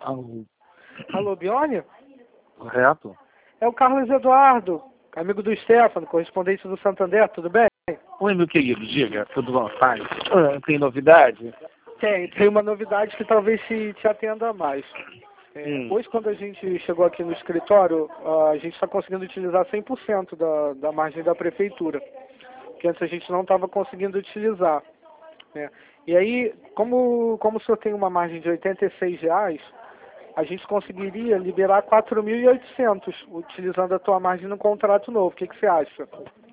Alô, Alô, Bione? correto? É o Carlos Eduardo, amigo do Stefano, correspondente do Santander, tudo bem? Oi, meu querido, diga, tudo bom? Paz? Tem novidade? Tem uma novidade que talvez te atenda mais. Hoje, quando a gente chegou aqui no escritório, a gente está conseguindo utilizar 100% da margem da prefeitura, que antes a gente não estava conseguindo utilizar, né? E aí, como o senhor tem uma margem de R$ 86, a gente conseguiria liberar 4.800 utilizando a tua margem no contrato novo. O que você acha?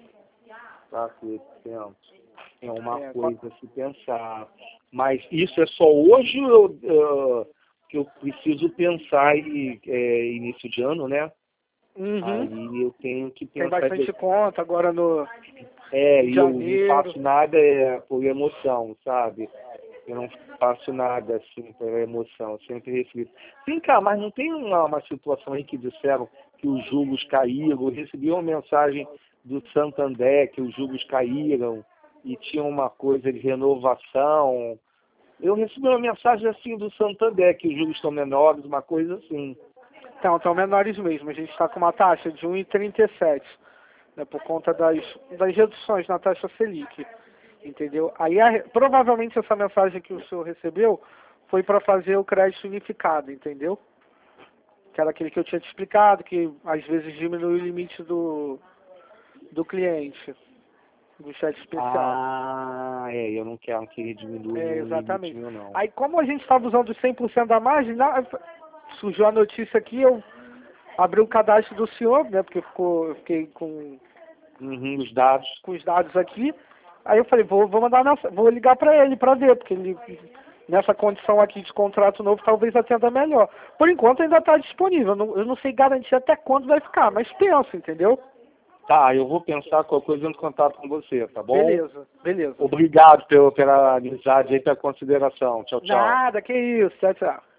Tá, tempo. É uma É, coisa a se pensar. Mas isso é só hoje que eu preciso pensar início de ano, né? Uhum. Aí eu tenho que Tem pensar. bastante conta agora no E eu não janeiro. faço nada por emoção, sabe? Eu não faço nada assim por emoção, sempre reflito. Vem cá, mas não tem uma situação aí que disseram que os juros caíram? Eu recebi uma mensagem do Santander que os juros caíram e tinha uma coisa de renovação. Eu recebi uma mensagem assim do Santander que os juros estão menores, uma coisa assim. Então, estão menores mesmo. A gente está com uma taxa de 1,37, né, por conta das reduções na taxa Selic. Entendeu? Aí, provavelmente, essa mensagem que o senhor recebeu foi para fazer o crédito unificado, entendeu? Que era aquele que eu tinha te explicado, que às vezes diminui o limite do cliente, do chat especial. Eu não queria diminuir nenhum limite Exatamente. meu, não. Aí, como a gente estava usando 100% da margem, surgiu a notícia aqui, eu abri o cadastro do senhor, né, porque eu fiquei com Os dados. os dados aqui. Aí eu falei, vou ligar para ele para ver, porque ele, nessa condição aqui de contrato novo, talvez atenda melhor. Por enquanto ainda está disponível, eu não sei garantir até quando vai ficar, mas penso, entendeu? Tá, eu vou pensar qualquer coisa em contato com você, tá bom? Beleza. Obrigado pela amizade e pela consideração. Tchau, tchau. Nada, que isso. Tchau, tchau.